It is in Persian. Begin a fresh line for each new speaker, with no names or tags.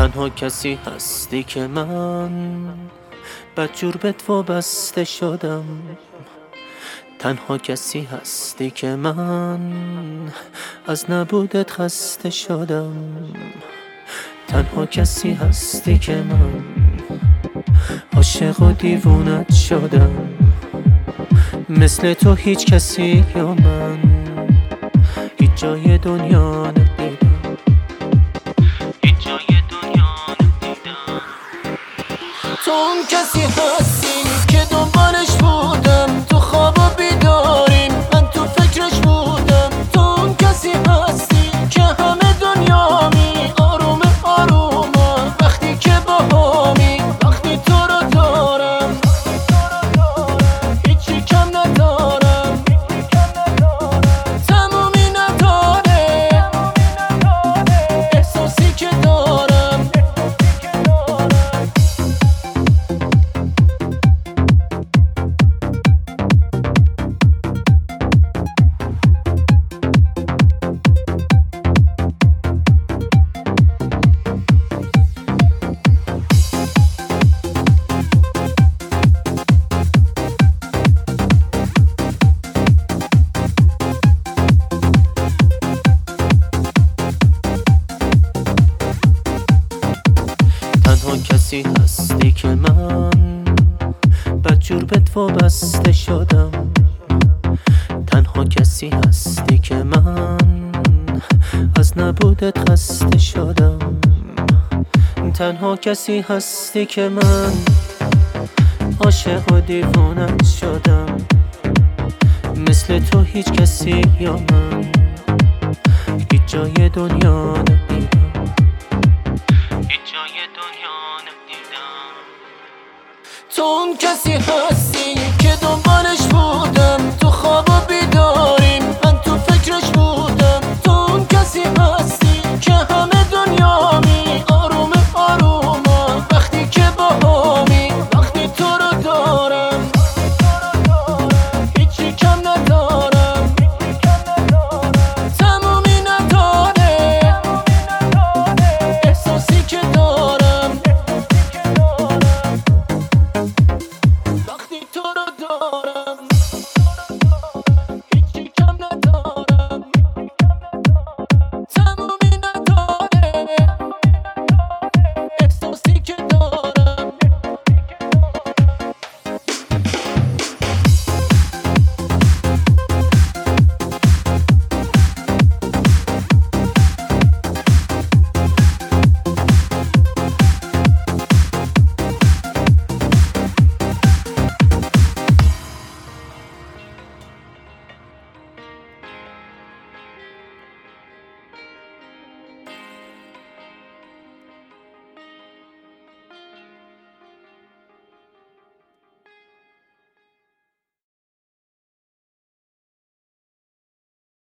تنها کسی هستی که من بدجور به تو بسته شدم. تنها کسی هستی که من از نبودت خسته شدم. تنها کسی هستی که من عاشق و دیوونت شدم. مثل تو هیچ کسی یا من هیچ جای دنیا ندیدم. هیچ جای دنیا ندیدم. تو اون کسی هستی که دنبالش بودم، تو خواب و بیداری من تو فکرش بودم. تو اون کسی هستی که همه دنیامی آروم آرومم وقتی که باهامی. وقتی تو رو دارم هیچی کم ندارم، تمومی نداره احساسی که دارم. تنها کسی هستی که من بدجور به تو بسته شدم. تنها کسی هستی که من از نبودت خسته شدم. تنها کسی هستی که من عاشق و دیوونت شدم. مثل تو هیچ کسی یا من هیچ جای دنیا ندیدم. تو اون کسی هستی که دنبالش